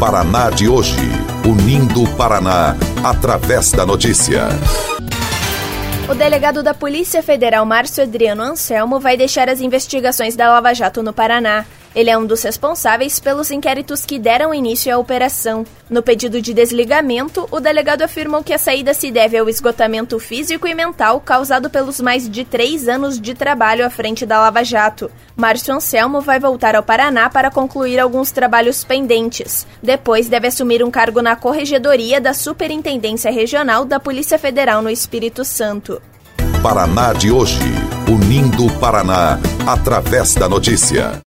Paraná de hoje, unindo o Paraná através da notícia. O delegado da Polícia Federal, Márcio Adriano Anselmo, vai deixar as investigações da Lava Jato no Paraná. Ele é um dos responsáveis pelos inquéritos que deram início à operação. No pedido de desligamento, o delegado afirmou que a saída se deve ao esgotamento físico e mental causado pelos mais de 3 anos de trabalho à frente da Lava Jato. Márcio Anselmo vai voltar ao Paraná para concluir alguns trabalhos pendentes. Depois deve assumir um cargo na Corregedoria da Superintendência Regional da Polícia Federal no Espírito Santo. Paraná de hoje, unindo o Paraná através da notícia.